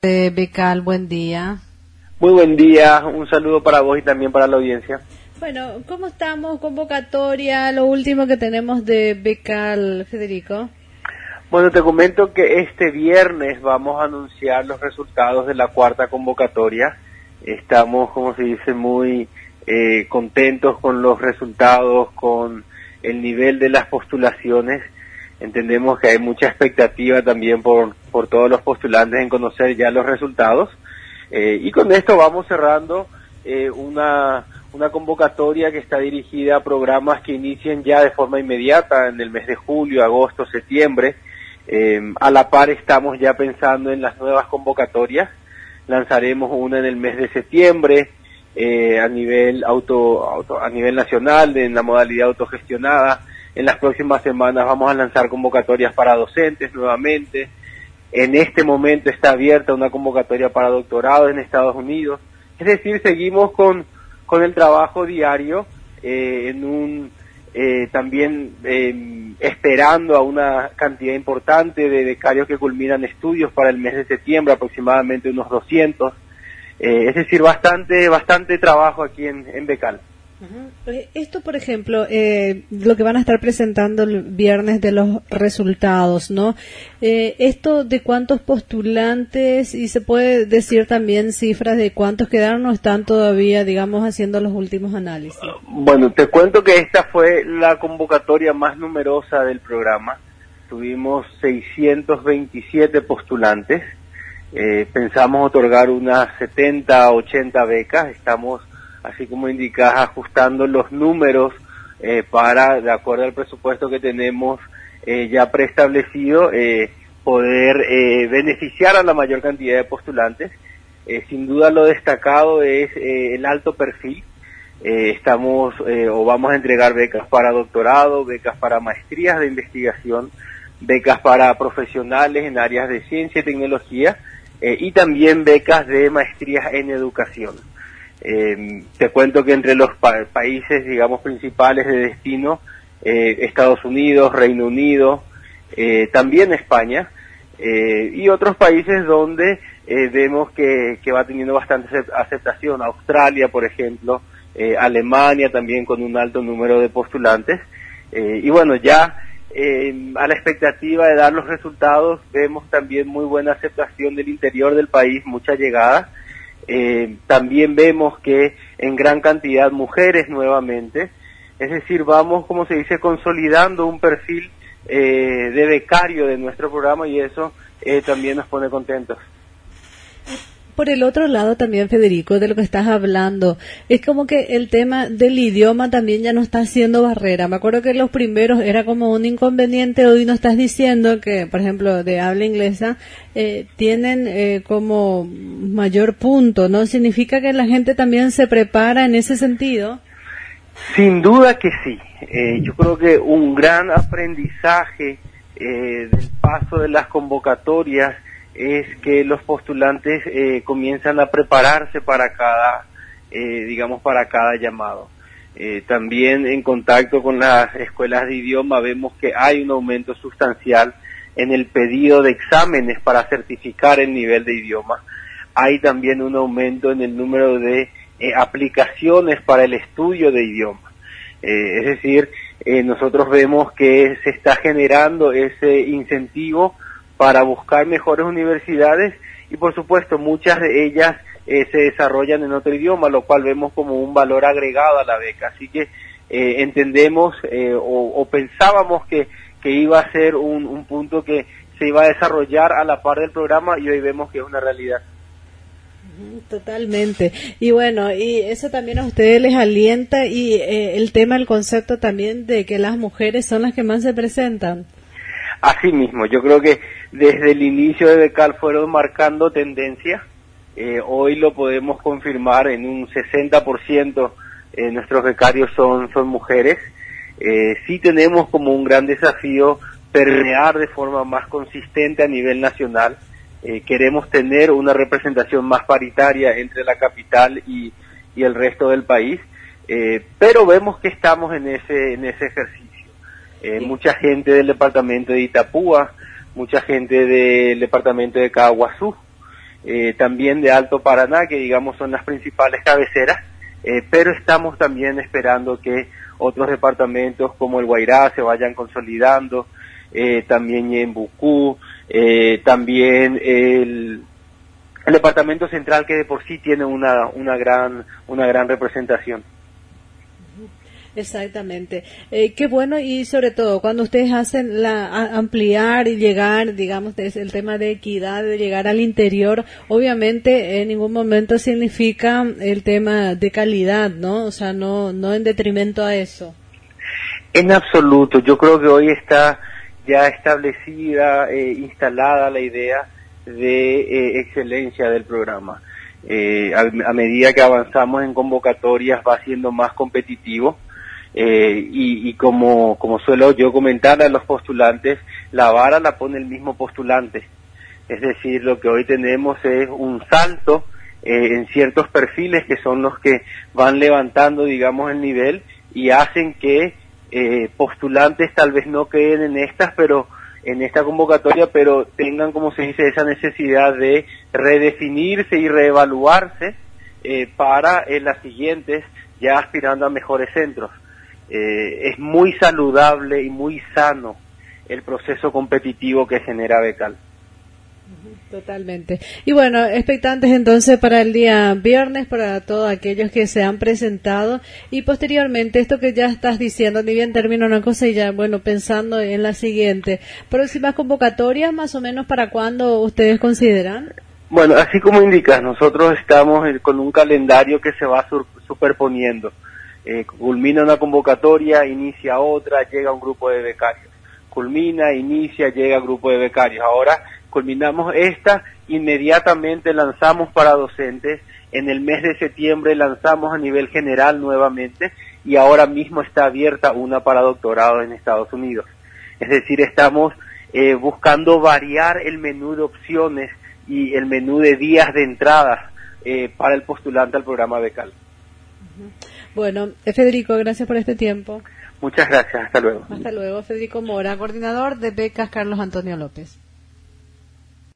Becal, buen día. Muy buen día, un saludo para vos y también para la audiencia. Bueno, ¿cómo estamos? Convocatoria, lo último que tenemos de Becal, Federico. Bueno, te comento que este viernes vamos a anunciar los resultados de la cuarta convocatoria. Estamos, como se dice, muy contentos con los resultados, con el nivel de las postulaciones. Entendemos que hay mucha expectativa también por todos los postulantes en conocer ya los resultados. Y con esto vamos cerrando una convocatoria que está dirigida a programas que inicien ya de forma inmediata en el mes de julio, agosto, septiembre. A la par estamos ya pensando en las nuevas convocatorias. Lanzaremos una en el mes de septiembre a nivel a nivel nacional en la modalidad autogestionada. En las próximas semanas vamos a lanzar convocatorias para docentes nuevamente. En este momento está abierta una convocatoria para doctorado en Estados Unidos. Es decir, seguimos con el trabajo diario, también esperando a una cantidad importante de becarios que culminan estudios para el mes de septiembre, aproximadamente unos 200. Es decir, bastante trabajo aquí en Becal. Esto, por ejemplo, lo que van a estar presentando el viernes de los resultados, ¿no? Esto de cuántos postulantes, y se puede decir también cifras de cuántos quedaron o están todavía, digamos, haciendo los últimos análisis. Bueno, te cuento que esta fue la convocatoria más numerosa del programa. Tuvimos 627 postulantes. Pensamos otorgar unas 70, 80 becas. Estamos, así como indicás, ajustando los números de acuerdo al presupuesto que tenemos ya preestablecido, poder beneficiar a la mayor cantidad de postulantes. Sin duda lo destacado es el alto perfil. Vamos a entregar becas para doctorado, becas para maestrías de investigación, becas para profesionales en áreas de ciencia y tecnología, y también becas de maestrías en educación. Te cuento que entre los países, digamos, principales de destino, Estados Unidos, Reino Unido, también España, y otros países donde vemos que va teniendo bastante aceptación. Australia, por ejemplo, Alemania también con un alto número de postulantes. Y bueno, ya a la expectativa de dar los resultados, vemos también muy buena aceptación del interior del país, mucha llegada. También vemos que en gran cantidad mujeres nuevamente, es decir, vamos, como se dice, consolidando un perfil de becario de nuestro programa, y eso también nos pone contentos. Por el otro lado también, Federico, de lo que estás hablando, es como que el tema del idioma también ya no está siendo barrera. Me acuerdo que los primeros era como un inconveniente. Hoy nos estás diciendo que, por ejemplo, de habla inglesa, tienen como mayor punto, ¿no? ¿Significa que la gente también se prepara en ese sentido? Sin duda que sí. Yo creo que un gran aprendizaje del paso de las convocatorias es que los postulantes comienzan a prepararse para cada llamado. También en contacto con las escuelas de idioma vemos que hay un aumento sustancial en el pedido de exámenes para certificar el nivel de idioma. Hay también un aumento en el número de aplicaciones para el estudio de idioma. Es decir, nosotros vemos que se está generando ese incentivo para buscar mejores universidades, y por supuesto muchas de ellas se desarrollan en otro idioma, lo cual vemos como un valor agregado a la beca. Así que entendemos o pensábamos que iba a ser un punto que se iba a desarrollar a la par del programa, y hoy vemos que es una realidad. Totalmente. Y bueno, y eso también a ustedes les alienta, y el concepto también de que las mujeres son las que más se presentan. Así mismo, yo creo que desde el inicio de Becal fueron marcando tendencia. Hoy lo podemos confirmar en un 60%. Nuestros becarios son mujeres. Sí tenemos como un gran desafío permear de forma más consistente a nivel nacional. Queremos tener una representación más paritaria entre la capital y el resto del país, pero vemos que estamos en ese ejercicio. Mucha gente del departamento de Itapúa, mucha gente del departamento de Caguazú, también de Alto Paraná, que digamos son las principales cabeceras, pero estamos también esperando que otros departamentos como el Guairá se vayan consolidando, también Ñembucú, también el departamento central, que de por sí tiene una gran representación. Exactamente. Qué bueno, y sobre todo cuando ustedes hacen ampliar y llegar, digamos, es el tema de equidad, de llegar al interior, obviamente en ningún momento significa el tema de calidad, ¿no? O sea, no en detrimento a eso. En absoluto. Yo creo que hoy está ya establecida, instalada la idea de excelencia del programa. A medida que avanzamos en convocatorias va siendo más competitivo. Y como suelo yo comentar a los postulantes, la vara la pone el mismo postulante. Es decir, lo que hoy tenemos es un salto en ciertos perfiles que son los que van levantando, digamos, el nivel y hacen que postulantes tal vez no queden en esta convocatoria, pero tengan, como se dice, esa necesidad de redefinirse y reevaluarse para las siguientes, ya aspirando a mejores centros. Es muy saludable y muy sano el proceso competitivo que genera Becal. Totalmente. Y bueno, expectantes entonces para el día viernes, para todos aquellos que se han presentado, y posteriormente esto que ya estás diciendo, ni bien termina una cosa y ya, bueno, pensando en la siguiente. ¿Próximas convocatorias más o menos para cuándo ustedes consideran? Bueno, así como indicas, nosotros estamos con un calendario que se va superponiendo. Culmina una convocatoria, inicia otra, llega un grupo de becarios. Culmina, inicia, llega grupo de becarios. Ahora culminamos esta, inmediatamente lanzamos para docentes, en el mes de septiembre lanzamos a nivel general nuevamente, y ahora mismo está abierta una para doctorado en Estados Unidos. Es decir, estamos buscando variar el menú de opciones y el menú de días de entrada para el postulante al programa becal. Bueno, Federico, gracias por este tiempo. Muchas gracias, hasta luego. Hasta luego, Federico Mora, coordinador de becas Carlos Antonio López.